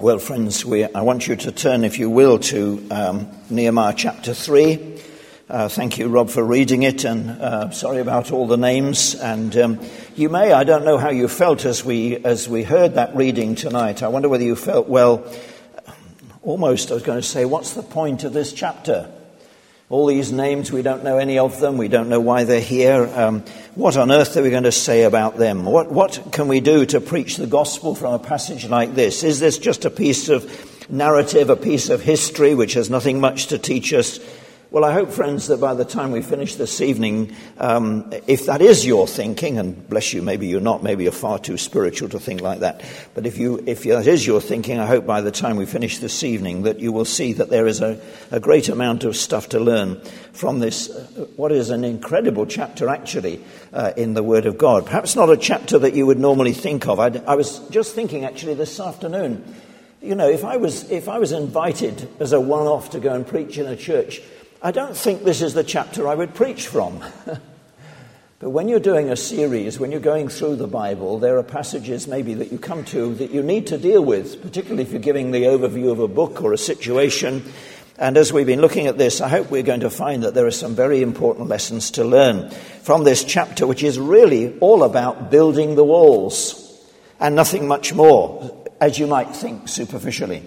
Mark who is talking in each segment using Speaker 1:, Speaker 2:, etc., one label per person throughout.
Speaker 1: Well, friends, I want you to turn, if you will, to Nehemiah chapter 3. Thank you, Rob, for reading it, and sorry about all the names. And you may, I don't know how you felt as we heard that reading tonight. I wonder whether you felt, well, almost, I was going to say, what's the point of this chapter? All these names, we don't know any of them. We don't know why they're here. What on earth are we going to say about them? What can we do to preach the gospel from a passage like this? Is this just a piece of narrative, a piece of history which has nothing much to teach us? Well, I hope, friends, that by the time we finish this evening, if that is your thinking, and bless you, maybe you're not, maybe you're far too spiritual to think like that, but if that is your thinking, I hope by the time we finish this evening that you will see that there is a great amount of stuff to learn from this, what is an incredible chapter actually in the Word of God. Perhaps not a chapter that you would normally think of. I was just thinking actually this afternoon, you know, if I was invited as a one-off to go and preach in a church, I don't think this is the chapter I would preach from. But when you're doing a series, when you're going through the Bible, there are passages maybe that you come to that you need to deal with, particularly if you're giving the overview of a book or a situation. And as we've been looking at this, I hope we're going to find that there are some very important lessons to learn from this chapter, which is really all about building the walls and nothing much more, as you might think superficially.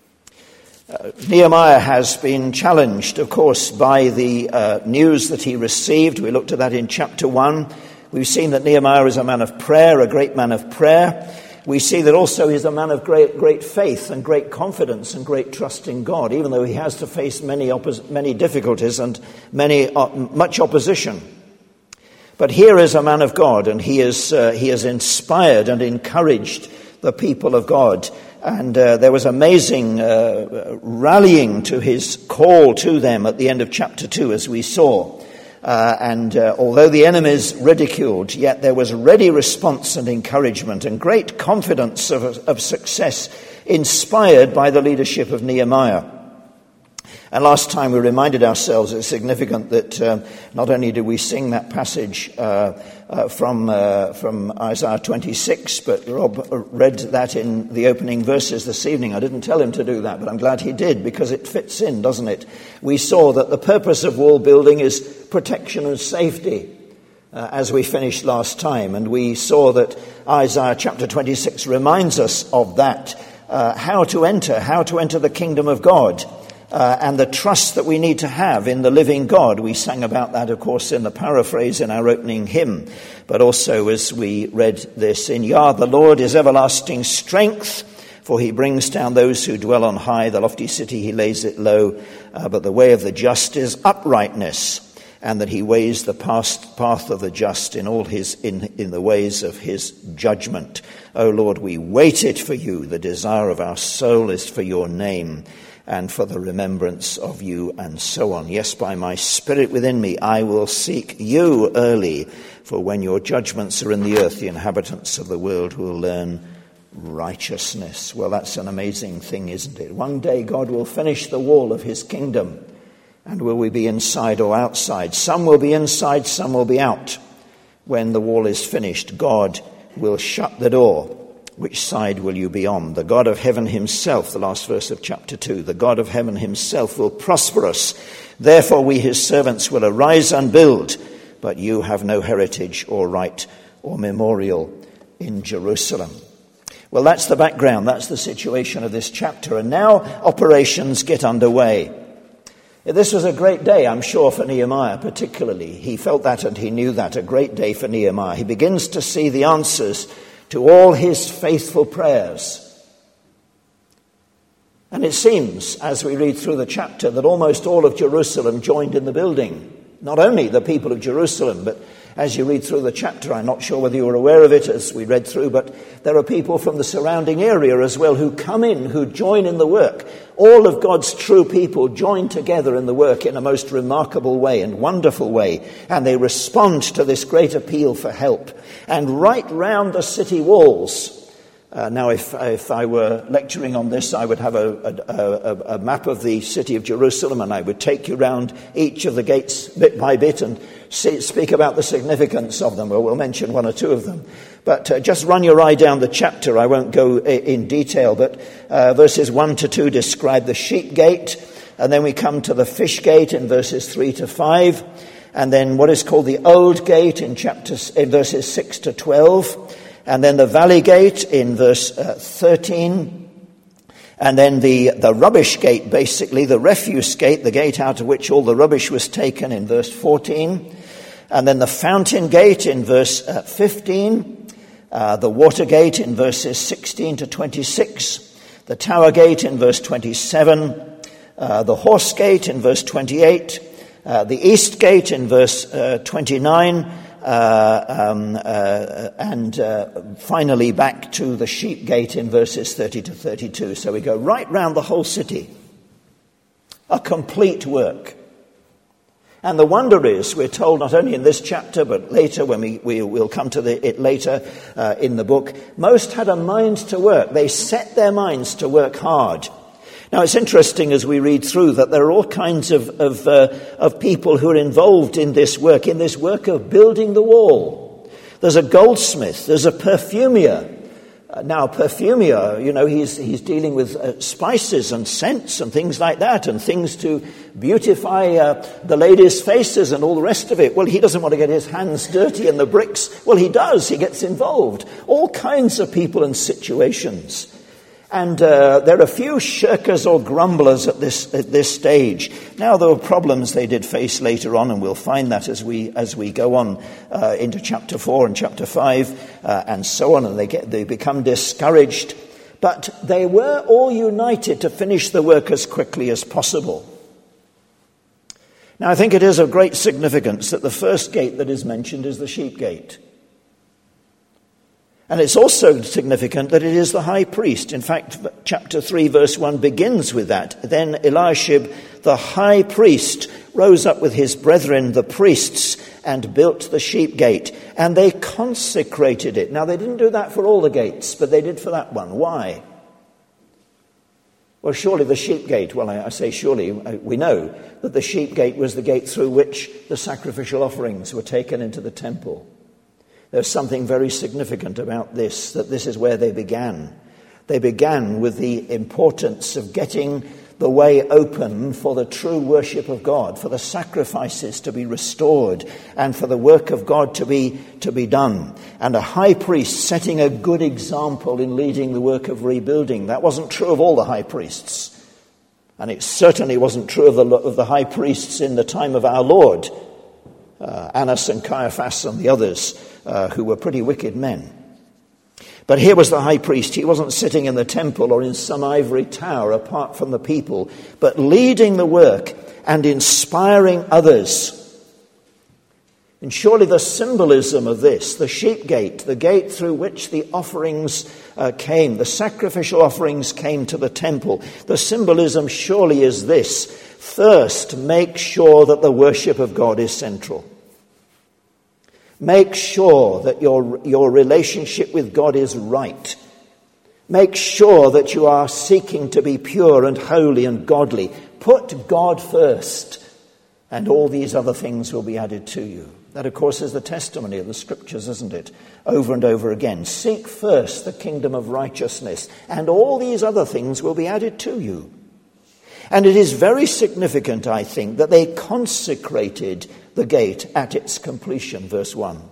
Speaker 1: Nehemiah has been challenged, of course, by the news that he received. We looked at that in chapter 1. We've seen that Nehemiah is a man of prayer, a great man of prayer. We see that also he's a man of great faith and great confidence and great trust in God, even though he has to face many difficulties and much opposition. But here is a man of God, and he has inspired and encouraged the people of God. And there was amazing rallying to his call to them at the end of chapter 2, as we saw. And although the enemies ridiculed, yet there was ready response and encouragement and great confidence of success, inspired by the leadership of Nehemiah. And last time we reminded ourselves it's significant that not only did we sing that passage from Isaiah 26, but Rob read that in the opening verses this evening. I didn't tell him to do that, but I'm glad he did, because it fits in, doesn't it? We saw that the purpose of wall building is protection and safety, as we finished last time. And we saw that Isaiah chapter 26 reminds us of that, how to enter the kingdom of God. And the trust that we need to have in the living God. We sang about that, of course, in the paraphrase in our opening hymn, but also as we read this in Yah, the Lord is everlasting strength, for he brings down those who dwell on high. The lofty city he lays it low, but the way of the just is uprightness, and that he weighs the path of the just in all in the ways of his judgment. O Lord, we waited for you. The desire of our soul is for your name, and for the remembrance of you, and so on. Yes, by my spirit within me, I will seek you early, for when your judgments are in the earth, the inhabitants of the world will learn righteousness. Well, that's an amazing thing, isn't it? One day God will finish the wall of his kingdom, and will we be inside or outside? Some will be inside, some will be out. When the wall is finished, God will shut the door. Which side will you be on? The God of heaven himself, the last verse of chapter 2, the God of heaven himself will prosper us. Therefore we his servants will arise and build, but you have no heritage or right or memorial in Jerusalem. Well, that's the background. That's the situation of this chapter. And now operations get underway. This was a great day, I'm sure, for Nehemiah particularly. He felt that and he knew that. A great day for Nehemiah. He begins to see the answers to all his faithful prayers. And it seems, as we read through the chapter, that almost all of Jerusalem joined in the building. Not only the people of Jerusalem, but as you read through the chapter, I'm not sure whether you were aware of it as we read through, but there are people from the surrounding area as well who come in, who join in the work. All of God's true people join together in the work in a most remarkable way and wonderful way, and they respond to this great appeal for help. And right round the city walls, Now, if I were lecturing on this, I would have a map of the city of Jerusalem, and I would take you round each of the gates bit by bit and speak about the significance of them. Well, we'll mention one or two of them. But just run your eye down the chapter. I won't go in detail, but verses 1 to 2 describe the sheep gate, and then we come to the fish gate in verses 3 to 5, and then what is called the old gate in verses 6 to 12. And then the valley gate in verse 13. And then the rubbish gate, basically, the refuse gate, the gate out of which all the rubbish was taken in verse 14. And then the fountain gate in verse 15. The water gate in verses 16 to 26. The tower gate in verse 27. The horse gate in verse 28. The east gate in verse 29. And finally back to the sheep gate in verses 30 to 32. So we go right round the whole city. A complete work. And the wonder is, we're told not only in this chapter, but later when we'll come to it later in the book, most had a mind to work. They set their minds to work hard. Now, it's interesting as we read through that there are all kinds of people who are involved in this work of building the wall. There's a goldsmith, there's a perfumier. Now, perfumier, he's dealing with spices and scents and things like that, and things to beautify the ladies' faces and all the rest of it. Well, he doesn't want to get his hands dirty in the bricks. Well, he does. He gets involved. All kinds of people and situations. And there are a few shirkers or grumblers at this stage. Now, there were problems they did face later on, and we'll find that as we go on into chapter 4 and chapter 5 and so on, and they become discouraged. But they were all united to finish the work as quickly as possible. Now, I think it is of great significance that the first gate that is mentioned is the sheep gate. And it's also significant that it is the high priest. In fact, chapter 3, verse 1 begins with that. Then Eliashib, the high priest, rose up with his brethren, the priests, and built the sheep gate. And they consecrated it. Now, they didn't do that for all the gates, but they did for that one. Why? Well, surely the sheep gate, I say surely, we know that the sheep gate was the gate through which the sacrificial offerings were taken into the temple. There's something very significant about this, that this is where they began. They began with the importance of getting the way open for the true worship of God, for the sacrifices to be restored, and for the work of God to be done. And a high priest setting a good example in leading the work of rebuilding. That wasn't true of all the high priests. And it certainly wasn't true of the high priests in the time of our Lord, Annas and Caiaphas and the others, who were pretty wicked men. But here was the high priest. He wasn't sitting in the temple or in some ivory tower apart from the people, but leading the work and inspiring others. And surely the symbolism of this, the sheep gate, the gate through which the offerings came, the sacrificial offerings came to the temple, the symbolism surely is this: first, make sure that the worship of God is central. Make sure that your relationship with God is right. Make sure that you are seeking to be pure and holy and godly. Put God first, and all these other things will be added to you. That, of course, is the testimony of the Scriptures, isn't it? Over and over again. Seek first the kingdom of righteousness, and all these other things will be added to you. And it is very significant, I think, that they consecrated the gate at its completion, verse 1.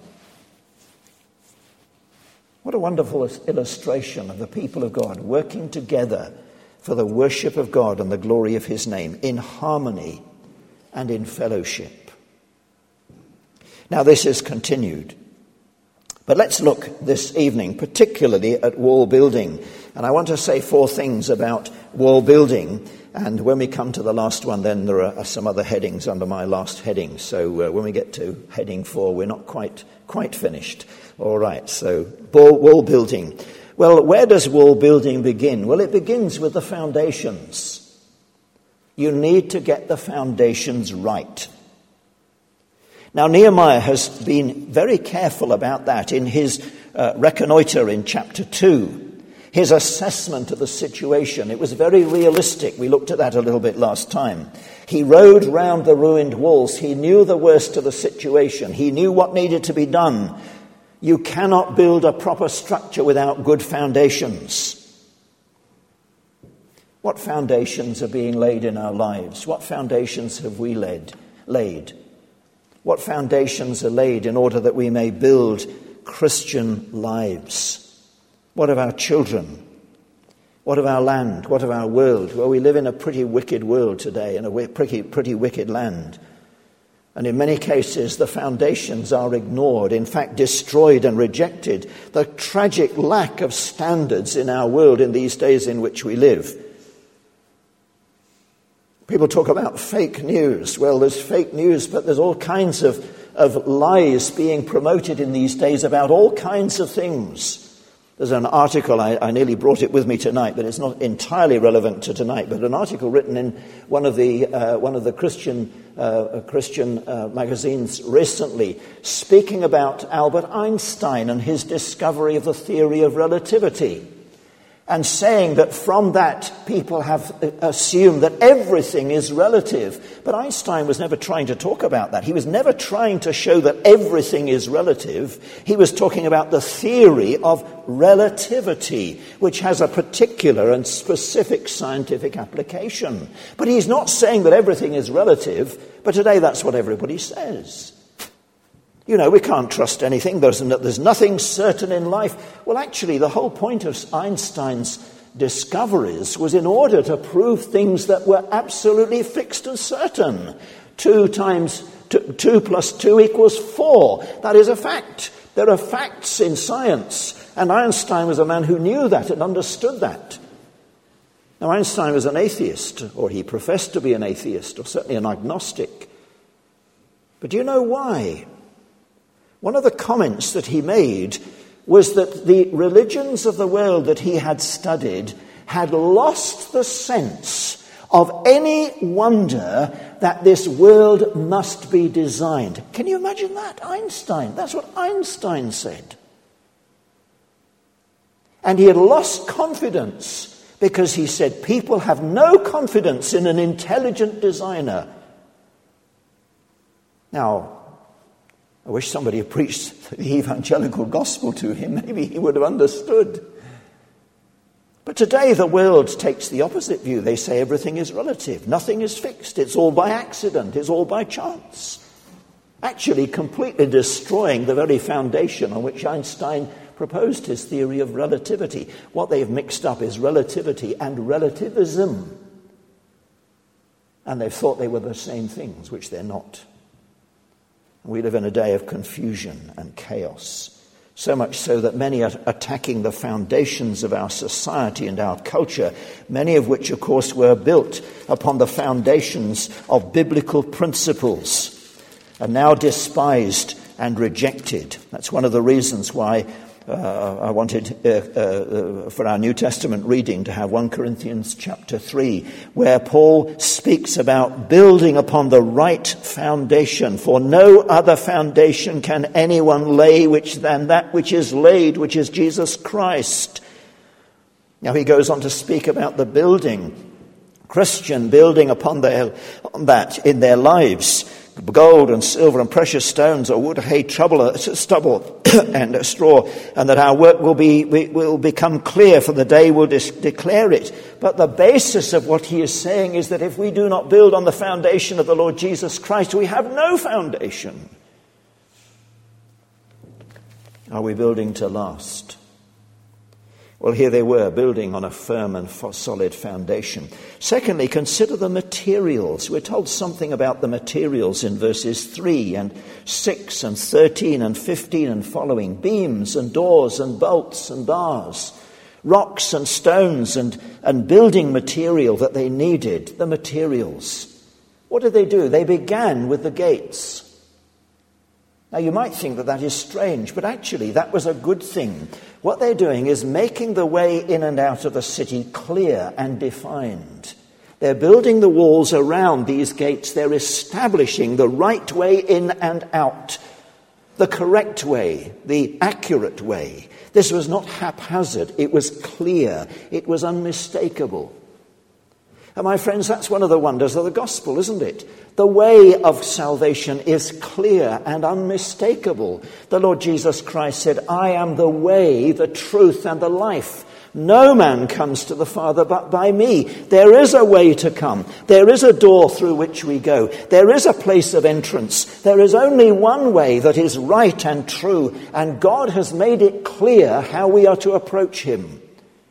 Speaker 1: What a wonderful illustration of the people of God working together for the worship of God and the glory of his name, in harmony and in fellowship. Now, this is continued. But let's look this evening particularly at wall building. And I want to say 4 things about wall building. And when we come to the last one, then there are some other headings under my last heading. So when we get to heading 4, we're not quite finished. All right, so wall building. Well, where does wall building begin? Well, it begins with the foundations. You need to get the foundations right. Now, Nehemiah has been very careful about that in his reconnoiter in chapter 2. his assessment of the situation. It was very realistic. We looked at that a little bit last time. He rode round the ruined walls. He knew the worst of the situation. He knew what needed to be done. You cannot build a proper structure without good foundations. What foundations are being laid in our lives? What foundations have we laid? What foundations are laid in order that we may build Christian lives? What of our children? What of our land? What of our world? Well, we live in a pretty wicked world today, in a pretty wicked land. And in many cases, the foundations are ignored, in fact, destroyed and rejected. The tragic lack of standards in our world in these days in which we live. People talk about fake news. Well, there's fake news, but there's all kinds of lies being promoted in these days about all kinds of things. There's an article, I nearly brought it with me tonight, but it's not entirely relevant to tonight, but an article written in one of the Christian magazines recently, speaking about Albert Einstein and his discovery of the theory of relativity, and saying that from that people have assumed that everything is relative. But Einstein was never trying to talk about that. He was never trying to show that everything is relative. He was talking about the theory of relativity, which has a particular and specific scientific application. But he's not saying that everything is relative, but today that's what everybody says. You know, we can't trust anything. There's nothing certain in life. Well, actually, the whole point of Einstein's discoveries was in order to prove things that were absolutely fixed and certain. 2 plus 2 equals 4. That is a fact. There are facts in science. And Einstein was a man who knew that and understood that. Now, Einstein was an atheist, or he professed to be an atheist, or certainly an agnostic. But do you know why? One of the comments that he made was that the religions of the world that he had studied had lost the sense of any wonder that this world must be designed. Can you imagine that? Einstein. That's what Einstein said. And he had lost confidence because he said people have no confidence in an intelligent designer. Now, I wish somebody had preached the evangelical gospel to him. Maybe he would have understood. But today the world takes the opposite view. They say everything is relative. Nothing is fixed. It's all by accident. It's all by chance. Actually completely destroying the very foundation on which Einstein proposed his theory of relativity. What they've mixed up is relativity and relativism. And they've thought they were the same things, which they're not. We live in a day of confusion and chaos, so much so that many are attacking the foundations of our society and our culture, many of which, of course, were built upon the foundations of biblical principles, are now despised and rejected. That's one of the reasons why I wanted for our New Testament reading to have 1 Corinthians chapter 3, where Paul speaks about building upon the right foundation. For no other foundation can anyone lay than that which is laid, which is Jesus Christ. Now he goes on to speak about the building, Christian building upon that in their lives. Gold and silver and precious stones, or wood, hay, stubble, and straw, and that our work will become clear, for the day will declare it. But the basis of what he is saying is that if we do not build on the foundation of the Lord Jesus Christ, we have no foundation. Are we building to last? Well, here they were, building on a firm and solid foundation. Secondly, consider the materials. We're told something about the materials in verses 3 and 6 and 13 and 15 and following. Beams and doors and bolts and bars, rocks and stones and building material that they needed, the materials. What did they do? They began with the gates. Now, you might think that that is strange, but actually that was a good thing. What they're doing is making the way in and out of the city clear and defined. They're building the walls around these gates. They're establishing the right way in and out, the correct way, the accurate way. This was not haphazard. It was clear. It was unmistakable. And my friends, that's one of the wonders of the gospel, isn't it? The way of salvation is clear and unmistakable. The Lord Jesus Christ said, I am the way, the truth, and the life. No man comes to the Father but by me. There is a way to come. There is a door through which we go. There is a place of entrance. There is only one way that is right and true, and God has made it clear how we are to approach him.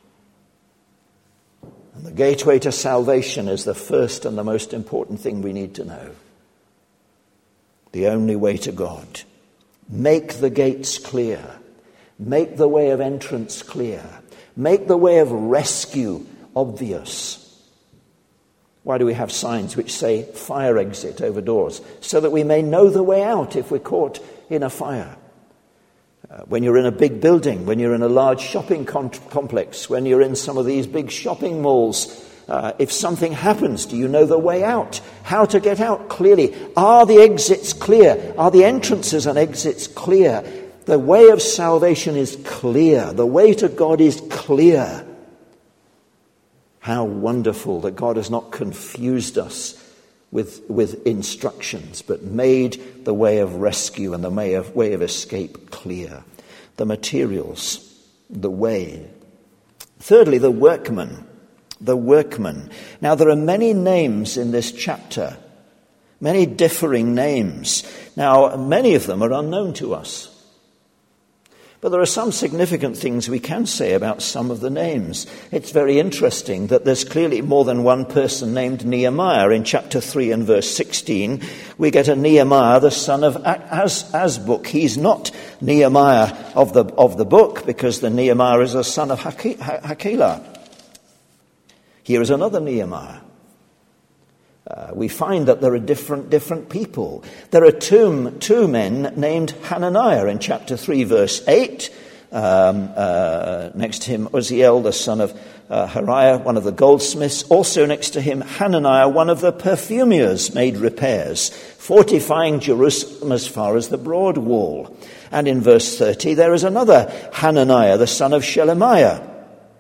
Speaker 1: And the gateway to salvation is the first and the most important thing we need to know. The only way to God. Make the gates clear. Make the way of entrance clear. Make the way of rescue obvious. Why do we have signs which say fire exit over doors? So that we may know the way out if we're caught in a fire. When you're in a big building, when you're in a large shopping complex, when you're in some of these big shopping malls, if something happens, do you know the way out? How to get out clearly? Are the exits clear? Are the entrances and exits clear? The way of salvation is clear. The way to God is clear. How wonderful that God has not confused us with instructions, but made the way of rescue and the way of escape clear. The materials, the way. Thirdly, the workman. The workman. Now, there are many names in this chapter, many differing names. Now, many of them are unknown to us. But there are some significant things we can say about some of the names. It's very interesting that there's clearly more than one person named Nehemiah. In chapter 3 and verse 16, we get a Nehemiah, the son of Azbuk. He's not Nehemiah of the book, because the Nehemiah is a son of Hakela. Here is another Nehemiah. We find that there are different people. There are two men named Hananiah in chapter 3, verse 8. Next to him, Uzziel, the son of Hariah, one of the goldsmiths. Also next to him, Hananiah, one of the perfumers, made repairs, fortifying Jerusalem as far as the broad wall. And in verse 30, there is another Hananiah, the son of Shelemiah.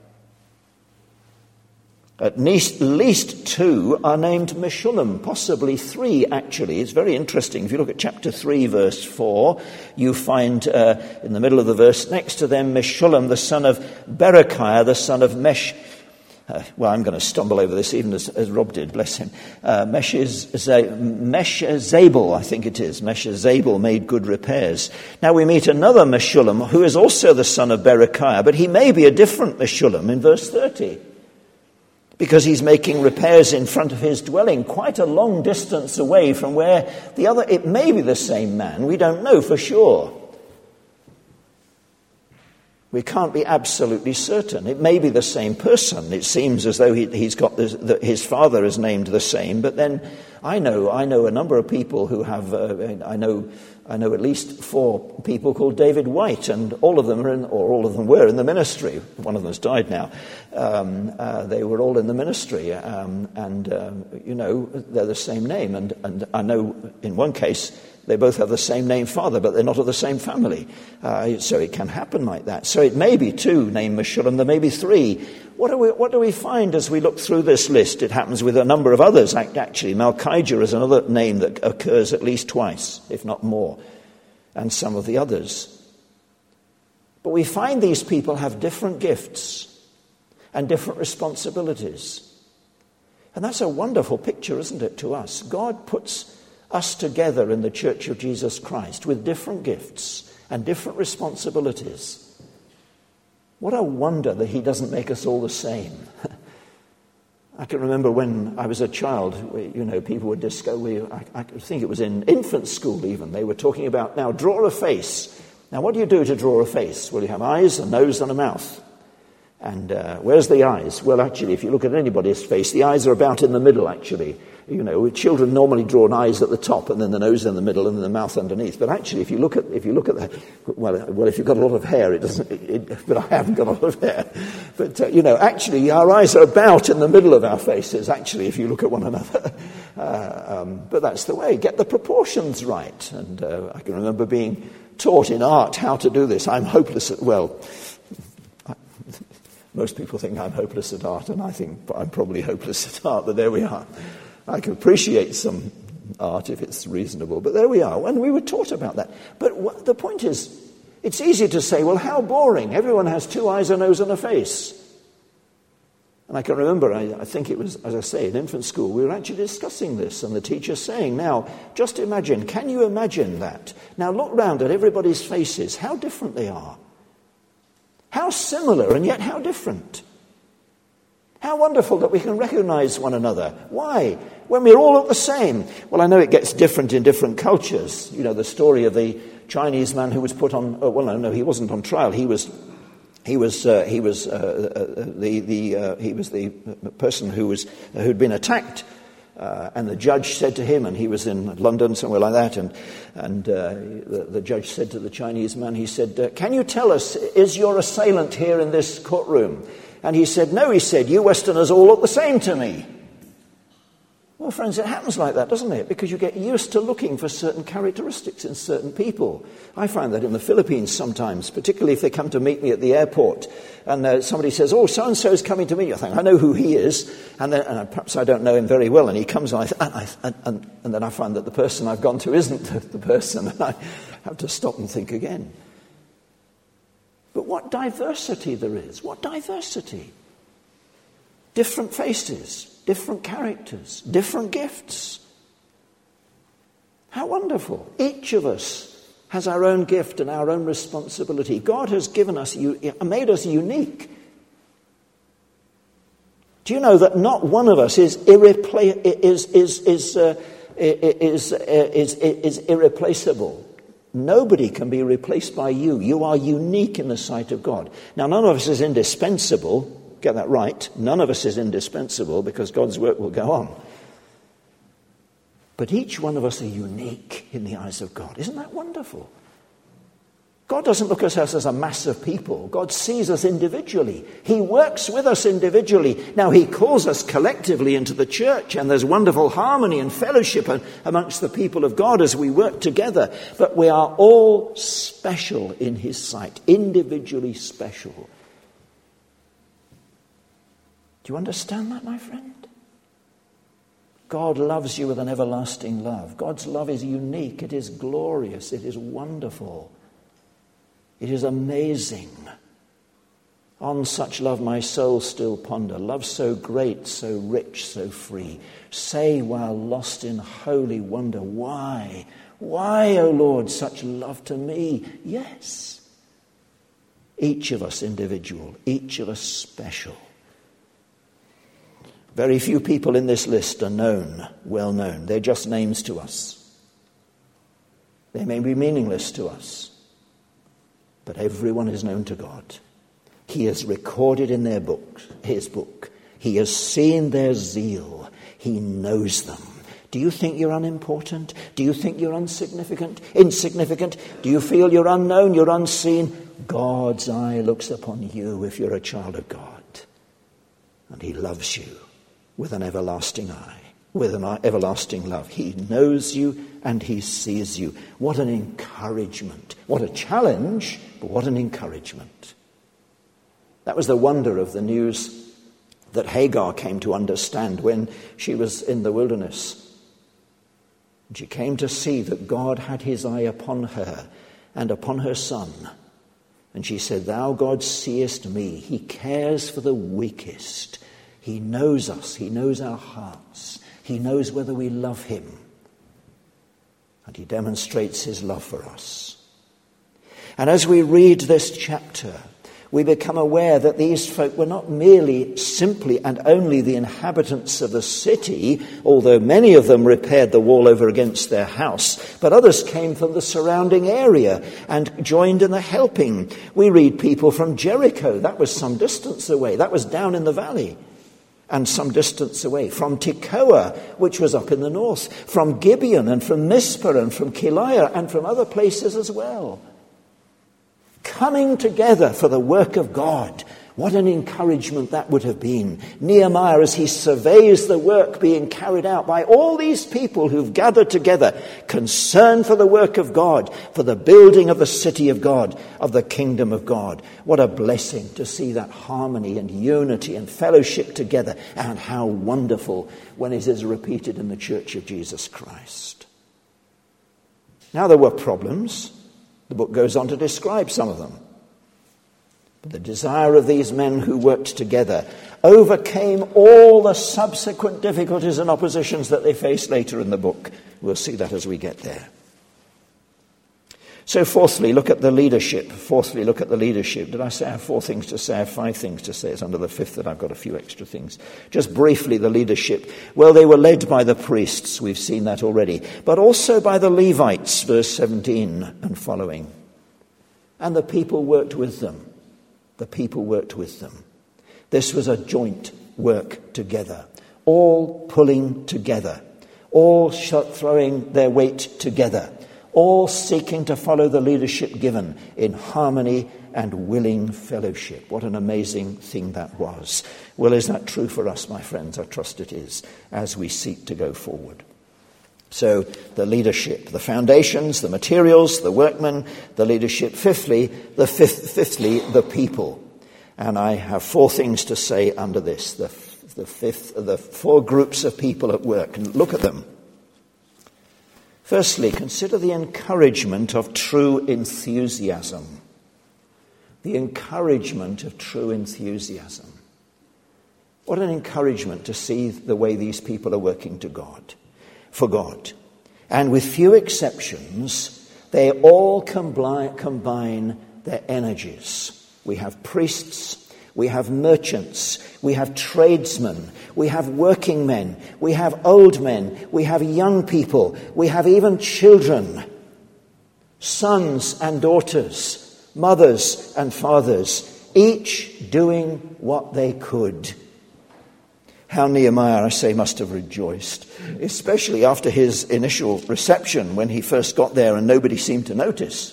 Speaker 1: At least two are named Meshullam, possibly three actually. It's very interesting. If you look at chapter 3, verse 4, you find in the middle of the verse next to them Meshullam, the son of Berechiah, the son of Mesh. I'm going to stumble over this even as Rob did, bless him. Meshezabel, I think it is. Meshezabel made good repairs. Now we meet another Meshullam who is also the son of Berechiah, but he may be a different Meshullam in verse 30. Because he's making repairs in front of his dwelling, quite a long distance away from where the other, it may be the same man, we don't know for sure. We can't be absolutely certain. It may be the same person. It seems as though he's got his father is named the same, but then I know a number of people who have, I know at least 4 people called David White, and all of them were in the ministry. One of them has died now. They were all in the ministry, and they're the same name. And I know in one case they both have the same name father, but they're not of the same family. So it can happen like that. So it may be 2 named Meshullam, there may be 3. What do we find as we look through this list? It happens with a number of others, actually. Malchijah is another name that occurs at least twice, if not more, and some of the others. But we find these people have different gifts and different responsibilities. And that's a wonderful picture, isn't it, to us? God puts us together in the Church of Jesus Christ with different gifts and different responsibilities. What a wonder that he doesn't make us all the same. I can remember when I was a child, people would I think it was in infant school even, they were talking about, now draw a face. Now what do you do to draw a face? Well, you have eyes, a nose and a mouth. And where's the eyes? Well, actually, if you look at anybody's face, the eyes are about in the middle, actually. Children normally draw an eyes at the top, and then the nose in the middle, and then the mouth if you've got a lot of hair, it doesn't. But I haven't got a lot of hair. But actually, our eyes are about in the middle of our faces. Actually, if you look at one another, but that's the way. Get the proportions right. And I can remember being taught in art how to do this. I'm hopeless at Most people think I'm hopeless at art, and I think I'm probably hopeless at art, but there we are. I can appreciate some art if it's reasonable, but there we are. And we were taught about that. But the point is, it's easy to say, well, how boring. Everyone has 2 eyes, a nose, and a face. And I can remember, I think it was, as I say, in infant school, we were actually discussing this, and the teacher saying, now, just imagine, can you imagine that? Now look round at everybody's faces, how different they are. How similar and yet how different. How wonderful that we can recognize one another. Why? When we're all look the same. Well, I know it gets different in different cultures. You know, the story of the Chinese man who was put on, no, he wasn't on trial. He was the person who'd been attacked. And the judge said to him, and he was in London, somewhere like that, and the judge said to the Chinese man, he said, can you tell us, is your assailant here in this courtroom? And he said, no, he said, you Westerners all look the same to me. Well, friends, it happens like that, doesn't it? Because you get used to looking for certain characteristics in certain people. I find that in the Philippines sometimes, particularly if they come to meet me at the airport, and somebody says, oh, so-and-so is coming to meet you. I think, I know who he is, and perhaps I don't know him very well, and he comes, and then I find that the person I've gone to isn't the person, and I have to stop and think again. But what diversity there is. What diversity. Different faces, different characters, different gifts. How wonderful. Each of us has our own gift and our own responsibility. God has given us, made us unique. Do you know that not one of us is irreplaceable? Nobody can be replaced by you. You are unique in the sight of God. Now, none of us is indispensable. Get that right. None of us is indispensable because God's work will go on. But each one of us are unique in the eyes of God. Isn't that wonderful? God doesn't look at us as a mass of people. God sees us individually. He works with us individually. Now, he calls us collectively into the church, and there's wonderful harmony and fellowship amongst the people of God as we work together. But we are all special in his sight, individually special. Do you understand that, my friend? God loves you with an everlasting love. God's love is unique. It is glorious. It is wonderful. It is amazing. On such love my soul still ponder. Love so great, so rich, so free. Say while lost in holy wonder, why? Why, O Lord, such love to me? Yes. Each of us individual. Each of us special. Very few people in this list are known, well known. They're just names to us. They may be meaningless to us. But everyone is known to God. He has recorded in their book, his book. He has seen their zeal. He knows them. Do you think you're unimportant? Do you think you're insignificant? Do you feel you're unknown, you're unseen? God's eye looks upon you if you're a child of God. And he loves you with an everlasting eye, with an everlasting love. He knows you and he sees you. What an encouragement. What a challenge, but what an encouragement. That was the wonder of the news that Hagar came to understand when she was in the wilderness. She came to see that God had his eye upon her and upon her son. And she said, thou, God, seest me. He cares for the weakest. He knows us. He knows our hearts. He knows whether we love him. And he demonstrates his love for us. And as we read this chapter, we become aware that these folk were not merely simply and only the inhabitants of the city, although many of them repaired the wall over against their house, but others came from the surrounding area and joined in the helping. We read people from Jericho. That was some distance away. That was down in the valley. And some distance away, from Tekoa, which was up in the north, from Gibeon and from Mizpah and from Keilah and from other places as well. Coming together for the work of God What an encouragement that would have been. Nehemiah, as he surveys the work being carried out by all these people who've gathered together, concerned for the work of God, for the building of the city of God, of the kingdom of God. What a blessing to see that harmony and unity and fellowship together, and how wonderful when it is repeated in the Church of Jesus Christ. Now, there were problems. The book goes on to describe some of them. The desire of these men who worked together overcame all the subsequent difficulties and oppositions that they faced later in the book. We'll see that as we get there. So fourthly, look at the leadership. Did I say I have 4 things to say? I have 5 things to say. It's under the 5th that I've got a few extra things. Just briefly, the leadership. Well, they were led by the priests. We've seen that already. But also by the Levites, verse 17 and following. And the people worked with them. This was a joint work together, all pulling together, all throwing their weight together, all seeking to follow the leadership given in harmony and willing fellowship. What an amazing thing that was. Well, is that true for us, my friends? I trust it is, as we seek to go forward. So the leadership, the foundations, the materials, the workmen, the leadership. Fifthly, the people. And I have 4 things to say under this. The 4 groups of people at work. And look at them. Firstly, consider the encouragement of true enthusiasm. The encouragement of true enthusiasm. What an encouragement to see the way these people are working for God. And with few exceptions, they all combine their energies. We have priests, we have merchants, we have tradesmen, we have working men, we have old men, we have young people, we have even children, sons and daughters, mothers and fathers, each doing what they could. How Nehemiah, I say, must have rejoiced, especially after his initial reception when he first got there and nobody seemed to notice.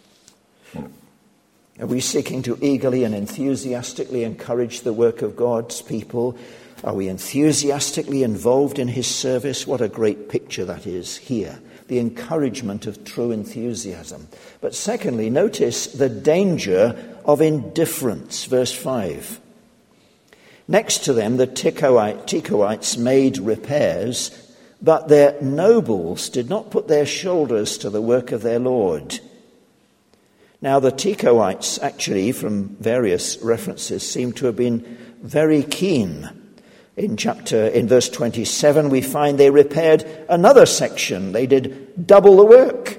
Speaker 1: Are we seeking to eagerly and enthusiastically encourage the work of God's people? Are we enthusiastically involved in his service? What a great picture that is here. The encouragement of true enthusiasm. But secondly, notice the danger of indifference. Verse 5. Next to them, the Tekoites made repairs, but their nobles did not put their shoulders to the work of their Lord. Now, the Tekoites, actually, from various references, seem to have been very keen. In verse 27, we find they repaired another section. They did double the work.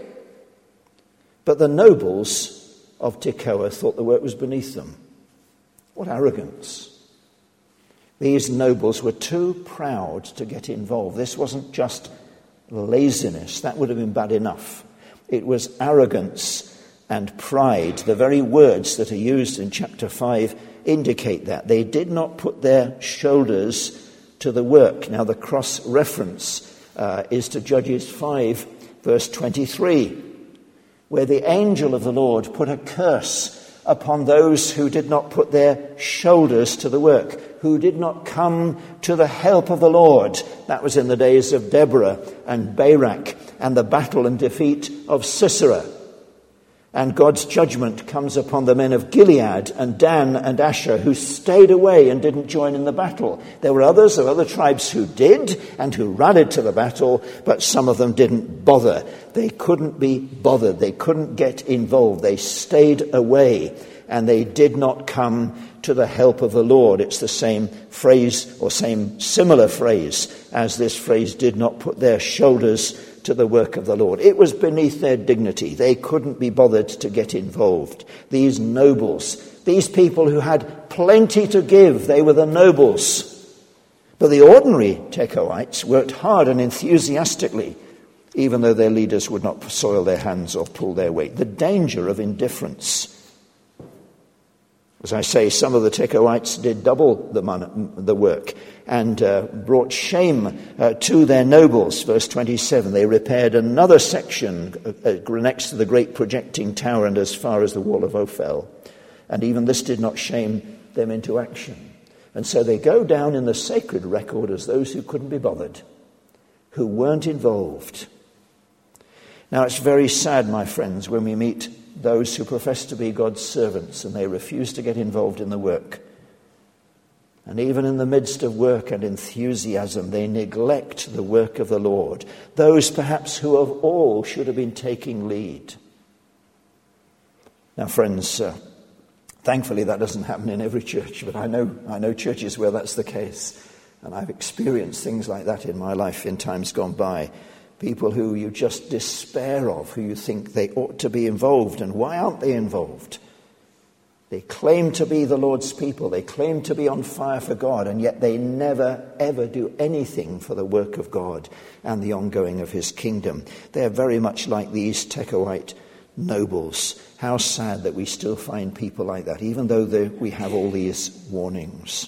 Speaker 1: But the nobles of Tekoa thought the work was beneath them. What arrogance. These nobles were too proud to get involved. This wasn't just laziness. That would have been bad enough. It was arrogance and pride. The very words that are used in chapter 5 indicate that. They did not put their shoulders to the work. Now, the cross-reference is to Judges 5, verse 23, where the angel of the Lord put a curse upon those who did not put their shoulders to the work, who did not come to the help of the Lord. That was in the days of Deborah and Barak and the battle and defeat of Sisera. And God's judgment comes upon the men of Gilead and Dan and Asher who stayed away and didn't join in the battle. There were others of other tribes who did and who rallied to the battle, but some of them didn't bother. They couldn't be bothered. They couldn't get involved. They stayed away and they did not come to the help of the Lord. It's the same phrase or same similar phrase as this phrase, did not put their shoulders to the work of the Lord. It was beneath their dignity. They couldn't be bothered to get involved. These nobles, these people who had plenty to give, they were the nobles. But the ordinary Tekoites worked hard and enthusiastically, even though their leaders would not soil their hands or pull their weight. The danger of indifference. As I say, some of the Tekoites did double the work and brought shame to their nobles. Verse 27, they repaired another section next to the great projecting tower and as far as the wall of Ophel. And even this did not shame them into action. And so they go down in the sacred record as those who couldn't be bothered, who weren't involved. Now, it's very sad, my friends, when we meet those who profess to be God's servants and they refuse to get involved in the work. And even in the midst of work and enthusiasm, they neglect the work of the Lord. Those perhaps who of all should have been taking lead. Now, friends, thankfully that doesn't happen in every church, but I know churches where that's the case. And I've experienced things like that in my life in times gone by. People who you just despair of, who you think they ought to be involved. And why aren't they involved? They claim to be the Lord's people. They claim to be on fire for God, and yet they never, ever do anything for the work of God and the ongoing of his kingdom. They're very much like these Tekoite nobles. How sad that we still find people like that, even though we have all these warnings.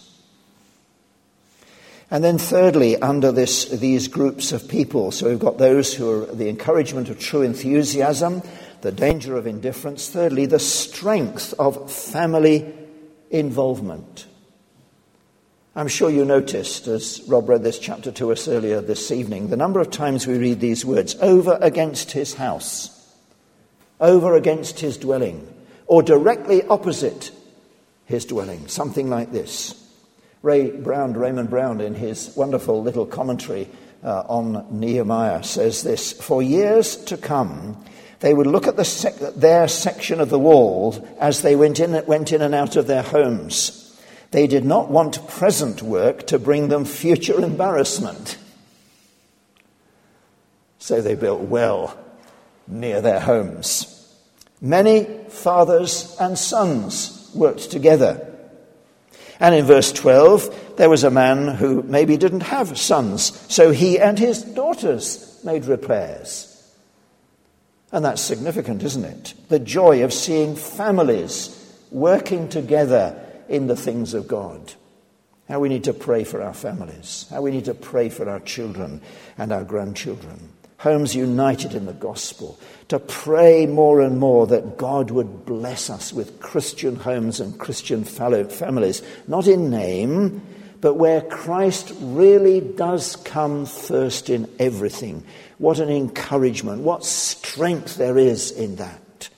Speaker 1: And then thirdly, under these groups of people, so we've got those who are the encouragement of true enthusiasm, the danger of indifference. Thirdly, the strength of family involvement. I'm sure you noticed, as Rob read this chapter to us earlier this evening, the number of times we read these words, over against his house, over against his dwelling, or directly opposite his dwelling, something like this. Raymond Brown, in his wonderful little commentary on Nehemiah, says this: for years to come, they would look at their section of the wall as they went in and out of their homes. They did not want present work to bring them future embarrassment. So they built well near their homes. Many fathers and sons worked together. And in verse 12, there was a man who maybe didn't have sons, so he and his daughters made repairs. And that's significant, isn't it? The joy of seeing families working together in the things of God. How we need to pray for our families. How we need to pray for our children and our grandchildren. Homes united in the gospel. To pray more and more that God would bless us with Christian homes and Christian families. Not in name, but where Christ really does come first in everything. What an encouragement, what strength there is in that.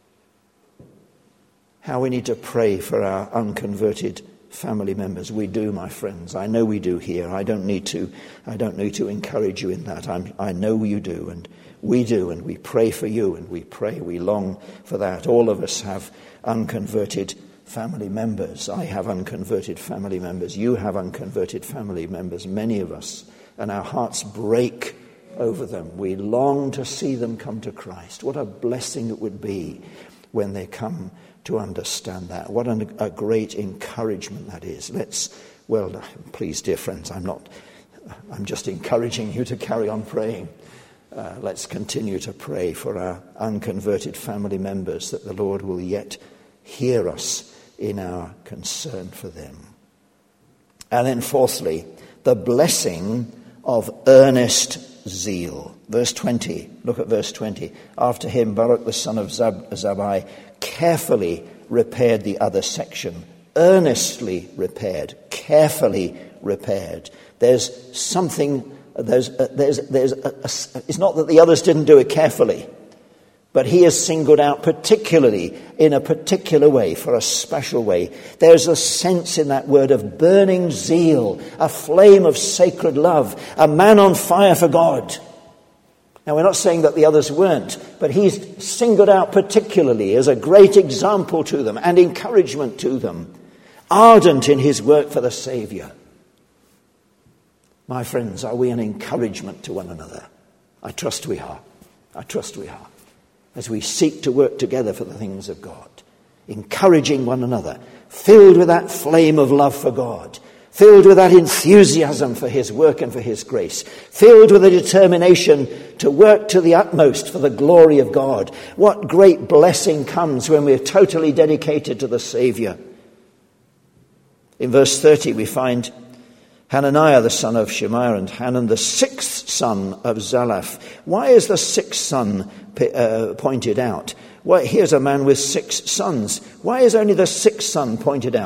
Speaker 1: How we need to pray for our unconverted family members. We do, my friends. I know we do here. I don't need to encourage you in that. I know you do, and we do, and we pray for you, and we long for that. All of us have unconverted family members. I have unconverted family members. You have unconverted family members, many of us, and our hearts break over them. We long to see them come to Christ. What a blessing it would be when they come to understand that. What a great encouragement that is. Please, dear friends, I'm just encouraging you to carry on praying. Let's continue to pray for our unconverted family members, that the Lord will yet hear us in our concern for them. And then fourthly, the blessing of earnest zeal. Verse 20, look at verse 20. After him, Baruch the son of Zabbai carefully repaired the other section. Earnestly repaired, carefully repaired. There's something, it's not that the others didn't do it carefully, but he is singled out particularly in a particular way, for a special way. There's a sense in that word of burning zeal, a flame of sacred love, a man on fire for God. Now, we're not saying that the others weren't, but he's singled out particularly as a great example to them and encouragement to them, ardent in his work for the Saviour. My friends, are we an encouragement to one another? I trust we are. As we seek to work together for the things of God, encouraging one another, filled with that flame of love for God, filled with that enthusiasm for his work and for his grace, filled with a determination to work to the utmost for the glory of God. What great blessing comes when we're totally dedicated to the Saviour. In verse 30 we find Hananiah the son of Shemaiah and Hanan the sixth son of Zalaph. Why is the sixth son pointed out? Well, here's a man with 6 sons. Why is only the sixth son pointed out?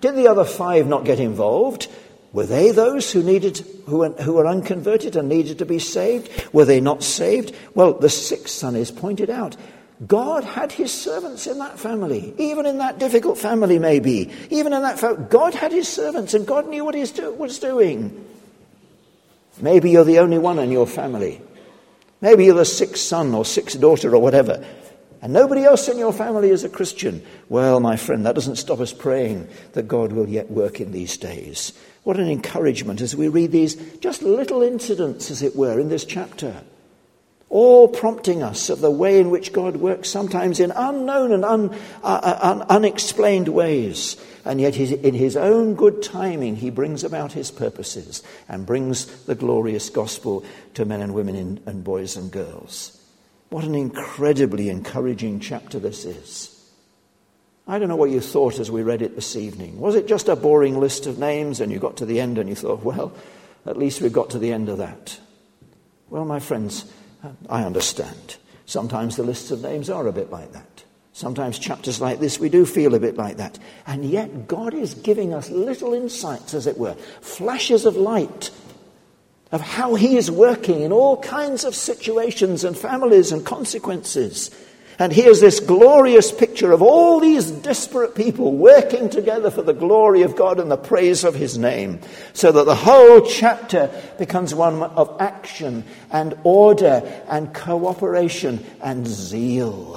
Speaker 1: Did the other 5 not get involved? Were they those who were unconverted and needed to be saved? Were they not saved? Well, the 6th son is pointed out. God had his servants in that family, even in that difficult family maybe. Even in that family, God had his servants and God knew what he was doing. Maybe you're the only one in your family. Maybe you're the 6th son or 6th daughter or whatever. And nobody else in your family is a Christian. Well, my friend, that doesn't stop us praying that God will yet work in these days. What an encouragement as we read these just little incidents, as it were, in this chapter. All prompting us of the way in which God works, sometimes in unknown and unexplained ways. And yet in his own good timing, he brings about his purposes and brings the glorious gospel to men and women and boys and girls. What an incredibly encouraging chapter this is. I don't know what you thought as we read it this evening. Was it just a boring list of names and you got to the end and you thought, well, at least we've got to the end of that? Well, my friends, I understand. Sometimes the lists of names are a bit like that. Sometimes chapters like this, we do feel a bit like that. And yet God is giving us little insights, as it were, flashes of light of how he is working in all kinds of situations and families and consequences. And here's this glorious picture of all these disparate people working together for the glory of God and the praise of his name, so that the whole chapter becomes one of action and order and cooperation and zeal.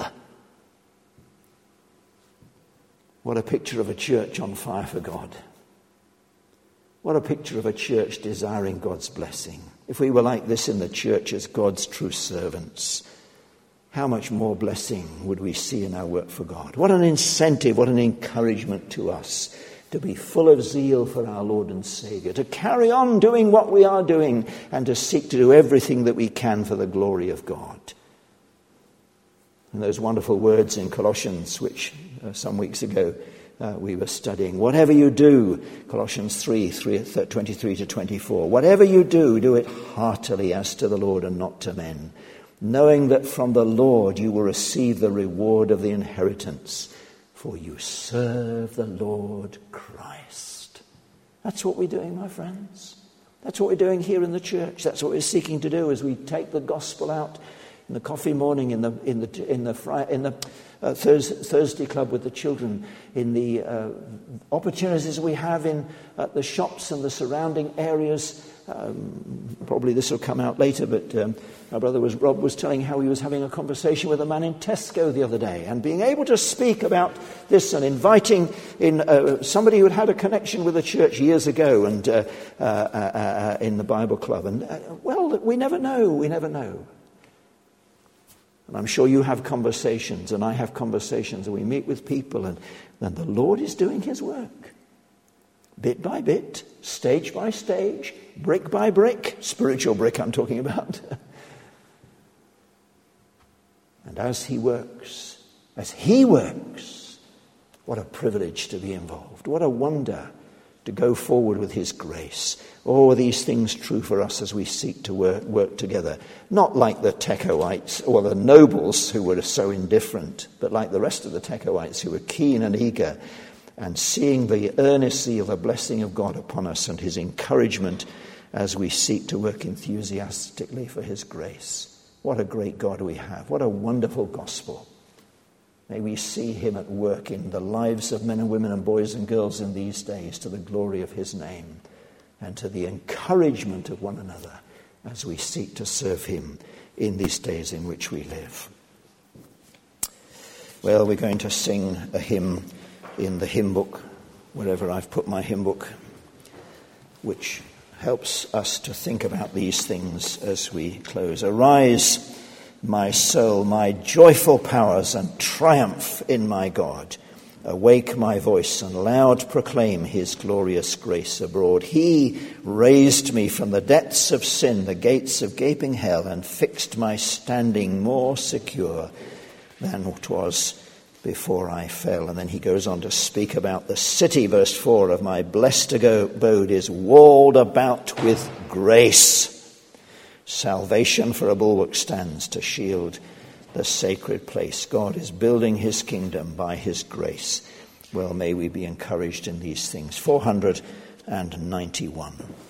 Speaker 1: What a picture of a church on fire for God. What a picture of a church desiring God's blessing. If we were like this in the church as God's true servants, how much more blessing would we see in our work for God? What an incentive, what an encouragement to us to be full of zeal for our Lord and Saviour, to carry on doing what we are doing and to seek to do everything that we can for the glory of God. And those wonderful words in Colossians, which some weeks ago we were studying. Whatever you do, Colossians 3:23 to 24. Whatever you do, do it heartily as to the Lord and not to men, knowing that from the Lord you will receive the reward of the inheritance, for you serve the Lord Christ. That's what we're doing, my friends. That's what we're doing here in the church. That's what we're seeking to do as we take the gospel out in the coffee morning, in the Thursday club with the children, in the opportunities we have in the shops and the surrounding areas. Probably this will come out later, but our brother Rob was telling how he was having a conversation with a man in Tesco the other day, and being able to speak about this and inviting in somebody who had had a connection with the church years ago and in the Bible club. And well, we never know. And I'm sure you have conversations, and I have conversations, and we meet with people, and the Lord is doing his work. Bit by bit, stage by stage, brick by brick, spiritual brick I'm talking about. And as he works, what a privilege to be involved. What a wonder to go forward with his grace. All these things true for us as we seek to work together. Not like the Tekoites or the nobles who were so indifferent, but like the rest of the Tekoites who were keen and eager, and seeing the earnest zeal, the blessing of God upon us and his encouragement as we seek to work enthusiastically for his grace. What a great God we have. What a wonderful gospel. May we see him at work in the lives of men and women and boys and girls in these days, to the glory of his name and to the encouragement of one another as we seek to serve him in these days in which we live. Well, we're going to sing a hymn in the hymn book, wherever I've put my hymn book, which helps us to think about these things as we close. Arise, my soul, my joyful powers, and triumph in my God. Awake my voice and loud proclaim his glorious grace abroad. He raised me from the depths of sin, the gates of gaping hell, and fixed my standing more secure than 'twas before I fell. And then he goes on to speak about the city, verse 4, of my blessed abode is walled about with grace. Salvation for a bulwark stands to shield the sacred place. God is building his kingdom by his grace. Well, may we be encouraged in these things. 491.